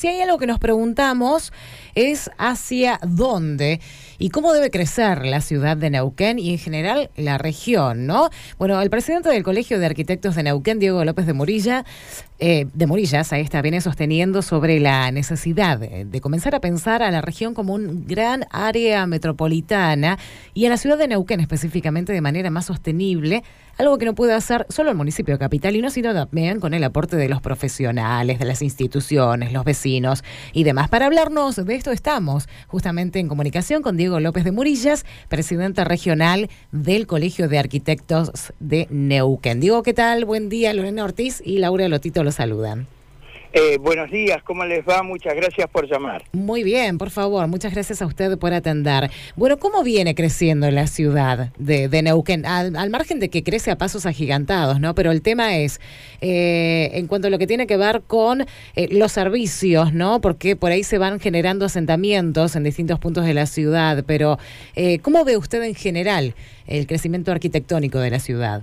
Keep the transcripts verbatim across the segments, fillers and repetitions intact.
si hay algo que nos preguntamos es hacia dónde y cómo debe crecer la ciudad de Neuquén y en general la región, ¿no? Bueno, el presidente del Colegio de Arquitectos de Neuquén, Diego López de Murilla, eh, de Murillas, ahí está, viene sosteniendo sobre la necesidad de comenzar a pensar a la región como un gran área metropolitana y a la ciudad de Neuquén específicamente de manera más sostenible, algo que no puede hacer solo el municipio capitalino, sino también con el aporte de los profesionales, de las instituciones, los vecinos y demás. Para hablarnos de esto estamos justamente en comunicación con Diego López de Murillas, presidente regional del Colegio de Arquitectos de Neuquén. Diego, ¿qué tal? Buen día, Lorena Ortiz y Laura Lotito los saludan. Eh, buenos días, ¿cómo les va? Muchas gracias por llamar. Muy bien, por favor, muchas gracias a usted por atender. Bueno, ¿cómo viene creciendo la ciudad de, de Neuquén? Al, al margen de que crece a pasos agigantados, ¿no? Pero el tema es, eh, en cuanto a lo que tiene que ver con eh, los servicios, ¿no? Porque por ahí se van generando asentamientos en distintos puntos de la ciudad, pero eh, ¿cómo ve usted en general el crecimiento arquitectónico de la ciudad?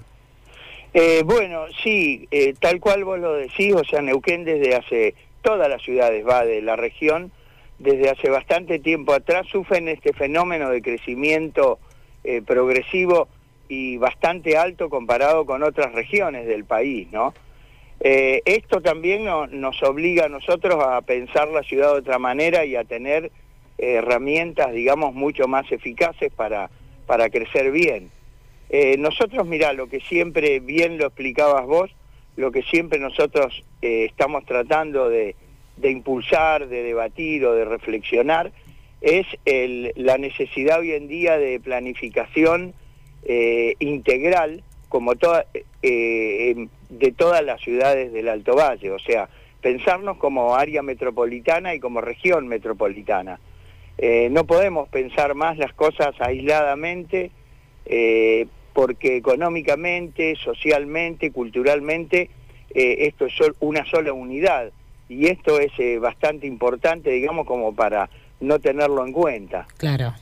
Eh, bueno, sí, eh, tal cual vos lo decís, o sea, Neuquén desde hace, todas las ciudades va de la región, desde hace bastante tiempo atrás sufren este fenómeno de crecimiento eh, progresivo y bastante alto comparado con otras regiones del país, ¿no? Eh, esto también no, nos obliga a nosotros a pensar la ciudad de otra manera y a tener eh, herramientas, digamos, mucho más eficaces para, para crecer bien. Eh, nosotros, mirá, lo que siempre, bien lo explicabas vos, lo que siempre nosotros eh, estamos tratando de, de impulsar, de debatir o de reflexionar, es el, la necesidad hoy en día de planificación eh, integral, como toda, eh, de todas las ciudades del Alto Valle, o sea, pensarnos como área metropolitana y como región metropolitana. Eh, no podemos pensar más las cosas aisladamente, eh, porque económicamente, socialmente, culturalmente, eh, esto es sol, una sola unidad, y esto es eh, bastante importante, digamos, como para no tenerlo en cuenta. Claro.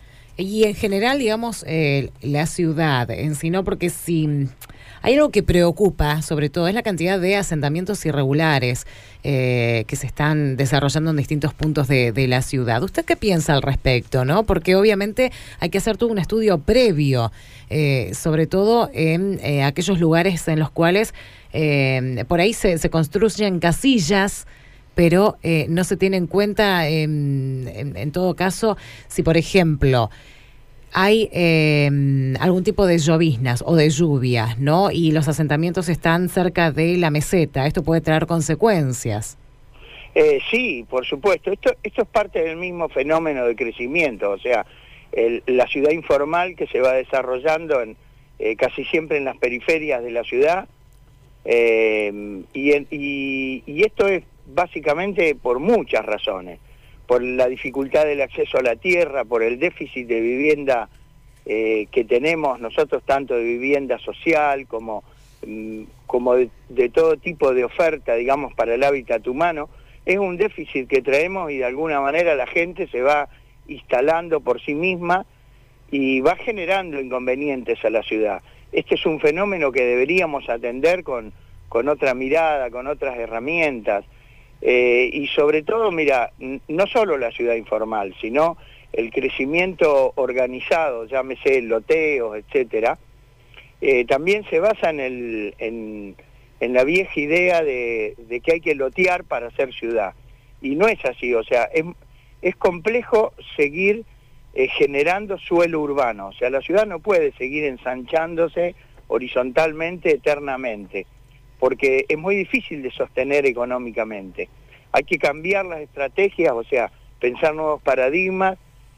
Y en general, digamos, eh, la ciudad en sí, ¿no? Porque si hay algo que preocupa, sobre todo, es la cantidad de asentamientos irregulares eh, que se están desarrollando en distintos puntos de, de la ciudad. ¿Usted qué piensa al respecto, no? Porque obviamente hay que hacer todo un estudio previo, eh, sobre todo en eh, aquellos lugares en los cuales eh, por ahí se, se construyen casillas, pero eh, no se tiene en cuenta, eh, en, en todo caso, si por ejemplo hay eh, algún tipo de lloviznas o de lluvias, ¿no? Y los asentamientos están cerca de la meseta. Esto puede traer consecuencias. Eh, sí, por supuesto. Esto, esto es parte del mismo fenómeno de crecimiento, o sea, el, la ciudad informal que se va desarrollando en, eh, casi siempre en las periferias de la ciudad, eh, y, en, y, y esto es básicamente por muchas razones, por la dificultad del acceso a la tierra, por el déficit de vivienda eh, que tenemos nosotros, tanto de vivienda social como, mm, como de, de todo tipo de oferta, digamos, para el hábitat humano. Es un déficit que traemos y de alguna manera la gente se va instalando por sí misma y va generando inconvenientes a la ciudad. Este es un fenómeno que deberíamos atender con, con otra mirada, con otras herramientas. Eh, y sobre todo, mira, no solo la ciudad informal, sino el crecimiento organizado, llámese loteos, etcétera, eh, también se basa en, el, en, en la vieja idea de, de que hay que lotear para hacer ciudad. Y no es así, o sea, es, es complejo seguir eh, generando suelo urbano, o sea, la ciudad no puede seguir ensanchándose horizontalmente eternamente, porque es muy difícil de sostener económicamente. Hay que cambiar las estrategias, o sea, pensar nuevos paradigmas.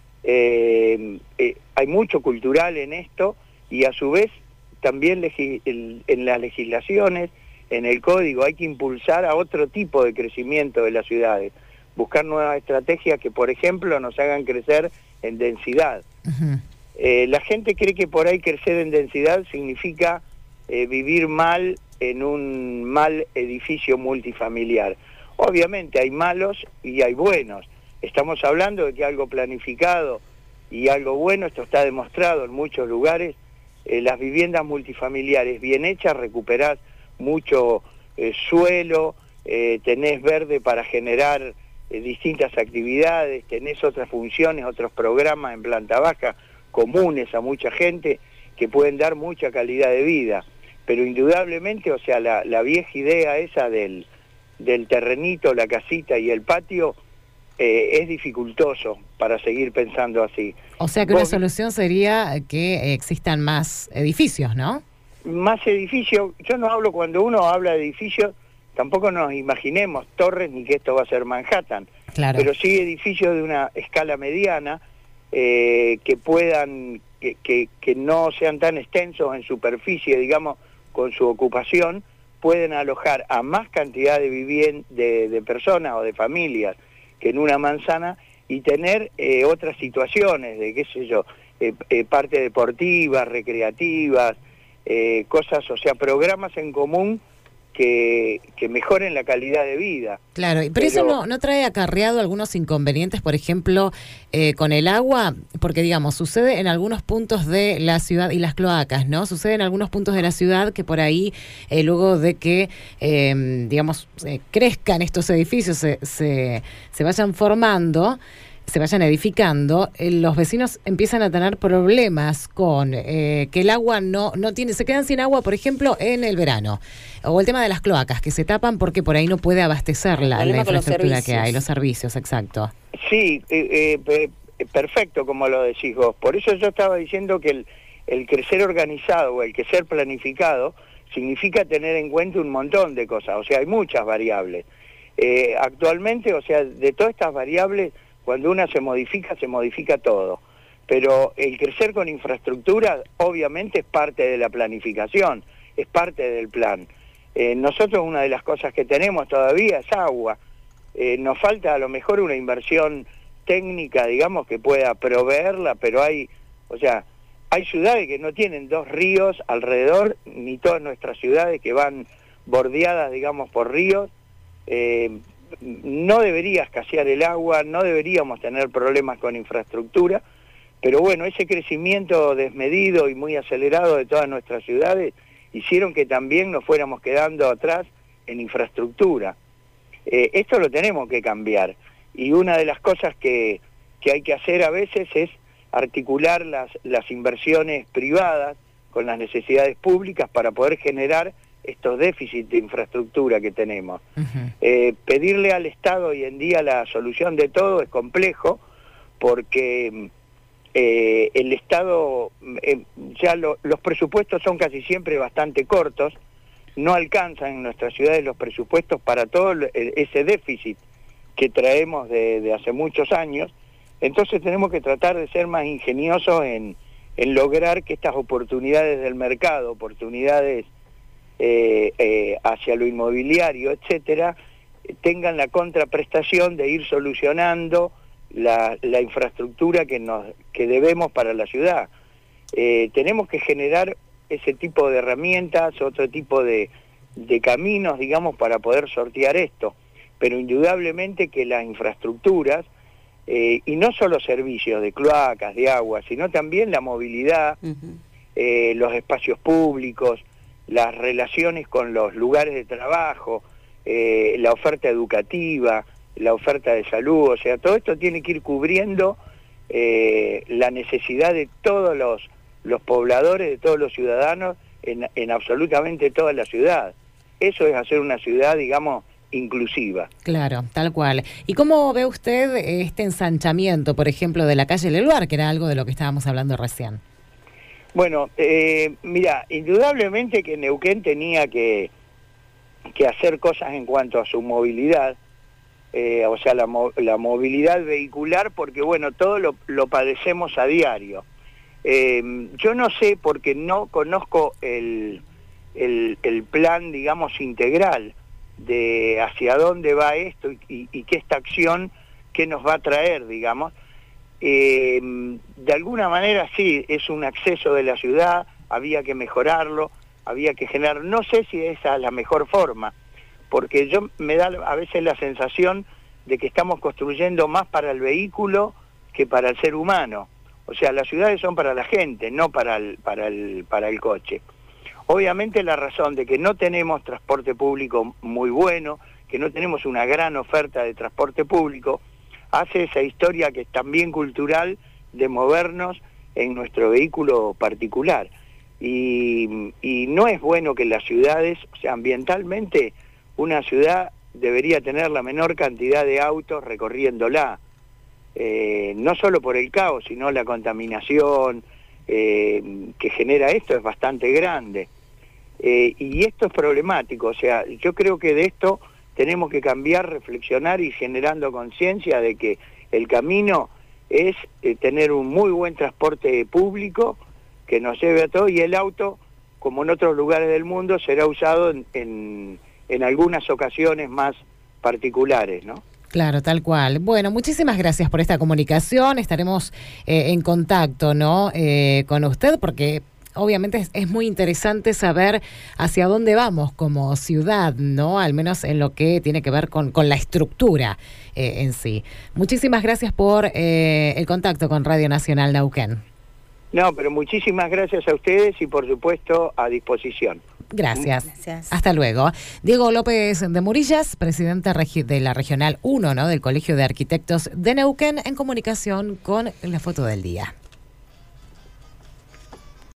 Eh, eh, hay mucho cultural en esto y a su vez también legi el, en las legislaciones, en el código, hay que impulsar a otro tipo de crecimiento de las ciudades. Buscar nuevas estrategias que, por ejemplo, nos hagan crecer en densidad. Uh-huh. eh, la gente cree que por ahí crecer en densidad significa eh, vivir mal en un mal edificio multifamiliar. Obviamente hay malos y hay buenos. Estamos hablando de que algo planificado y algo bueno, esto está demostrado en muchos lugares, eh, las viviendas multifamiliares bien hechas, recuperás mucho eh, suelo, eh, tenés verde para generar eh, distintas actividades, tenés otras funciones, otros programas en planta baja comunes a mucha gente que pueden dar mucha calidad de vida, pero indudablemente, o sea, la, la vieja idea esa del, del terrenito, la casita y el patio eh, es dificultoso para seguir pensando así. O sea que Vos, una solución sería que existan más edificios, ¿no? Más edificios, yo no hablo, cuando uno habla de edificios, tampoco nos imaginemos torres ni que esto va a ser Manhattan, claro. Pero sí edificios de una escala mediana, eh, que puedan, que, que, que no sean tan extensos en superficie, digamos, con su ocupación, pueden alojar a más cantidad de viviendas, de, de personas o de familias que en una manzana, y tener eh, otras situaciones de, qué sé yo, eh, eh, parte deportivas, recreativas, eh, cosas, o sea, programas en común que, que mejoren la calidad de vida. Claro, pero, pero eso no, no trae acarreado algunos inconvenientes, por ejemplo, eh, con el agua, porque digamos, sucede en algunos puntos de la ciudad y las cloacas, ¿no? Sucede en algunos puntos de la ciudad que por ahí, eh, luego de que, eh, digamos, eh, crezcan estos edificios, se, se, se vayan formando, se vayan edificando, eh, los vecinos empiezan a tener problemas con eh, que el agua no, no tiene, se quedan sin agua, por ejemplo, en el verano. O el tema de las cloacas, que se tapan porque por ahí no puede abastecer la, la infraestructura que hay, los servicios, exacto. Sí, eh, eh, perfecto como lo decís vos. Por eso yo estaba diciendo que el, el crecer organizado o el crecer planificado significa tener en cuenta un montón de cosas. O sea, hay muchas variables. Eh, actualmente, o sea, de todas estas variables, cuando una se modifica, se modifica todo. Pero el crecer con infraestructura, obviamente, es parte de la planificación, es parte del plan. Eh, nosotros una de las cosas que tenemos todavía es agua. Eh, nos falta a lo mejor una inversión técnica, digamos, que pueda proveerla, pero hay, o sea, hay ciudades que no tienen dos ríos alrededor, ni todas nuestras ciudades que van bordeadas, digamos, por ríos. Eh, no debería escasear el agua, no deberíamos tener problemas con infraestructura, pero bueno, ese crecimiento desmedido y muy acelerado de todas nuestras ciudades hicieron que también nos fuéramos quedando atrás en infraestructura. Eh, esto lo tenemos que cambiar, y una de las cosas que, que hay que hacer a veces es articular las, las inversiones privadas con las necesidades públicas para poder generar estos déficits de infraestructura que tenemos. Uh-huh. Eh, pedirle al Estado hoy en día la solución de todo es complejo, porque eh, el Estado, eh, ya lo, los presupuestos son casi siempre bastante cortos, no alcanzan en nuestras ciudades los presupuestos para todo ese déficit que traemos de, de hace muchos años. Entonces tenemos que tratar de ser más ingeniosos en, en lograr que estas oportunidades del mercado, oportunidades Eh, eh, hacia lo inmobiliario, etcétera, tengan la contraprestación de ir solucionando la, la infraestructura que nos que debemos para la ciudad. Eh, tenemos que generar ese tipo de herramientas, otro tipo de, de caminos, digamos, para poder sortear esto, pero indudablemente que las infraestructuras, eh, y no solo servicios de cloacas, de agua, sino también la movilidad, uh-huh. eh, los espacios públicos, las relaciones con los lugares de trabajo, eh, la oferta educativa, la oferta de salud, o sea, todo esto tiene que ir cubriendo eh, la necesidad de todos los, los pobladores, de todos los ciudadanos, en, en absolutamente toda la ciudad. Eso es hacer una ciudad, digamos, inclusiva. Claro, tal cual. ¿Y cómo ve usted este ensanchamiento, por ejemplo, de la calle Leluar, que era algo de lo que estábamos hablando recién? Bueno, eh, mira, indudablemente que Neuquén tenía que, que hacer cosas en cuanto a su movilidad, eh, o sea, la, la movilidad vehicular, porque bueno, todo lo, lo padecemos a diario. Eh, yo no sé, porque no conozco el, el, el plan, digamos, integral de hacia dónde va esto y, y, y qué esta acción, qué nos va a traer, digamos. Eh, de alguna manera sí, es un acceso de la ciudad, había que mejorarlo, había que generar, no sé si esa es la mejor forma, porque yo me da a veces la sensación de que estamos construyendo más para el vehículo que para el ser humano. O sea, las ciudades son para la gente, no para el, para el, para el coche. Obviamente la razón de que no tenemos transporte público muy bueno, que no tenemos una gran oferta de transporte público, hace esa historia que es también cultural de movernos en nuestro vehículo particular. Y, y no es bueno que las ciudades, o sea, ambientalmente, una ciudad debería tener la menor cantidad de autos recorriéndola, eh, no solo por el caos, sino la contaminación eh, que genera esto es bastante grande. Eh, y esto es problemático, o sea, yo creo que de esto tenemos que cambiar, reflexionar y generando conciencia de que el camino es eh, tener un muy buen transporte público que nos lleve a todo, y el auto, como en otros lugares del mundo, será usado en, en, en algunas ocasiones más particulares, ¿no? Claro, tal cual. Bueno, muchísimas gracias por esta comunicación. Estaremos eh, en contacto, ¿no? Eh, con usted, porque obviamente es, es muy interesante saber hacia dónde vamos como ciudad, ¿no? Al menos en lo que tiene que ver con, con la estructura eh, en sí. Muchísimas gracias por eh, el contacto con Radio Nacional Neuquén. No, pero muchísimas gracias a ustedes y por supuesto a disposición. Gracias. Gracias. Hasta luego. Diego López de Murillas, presidente de la Regional uno, ¿no? Del Colegio de Arquitectos de Neuquén, en comunicación con la foto del día.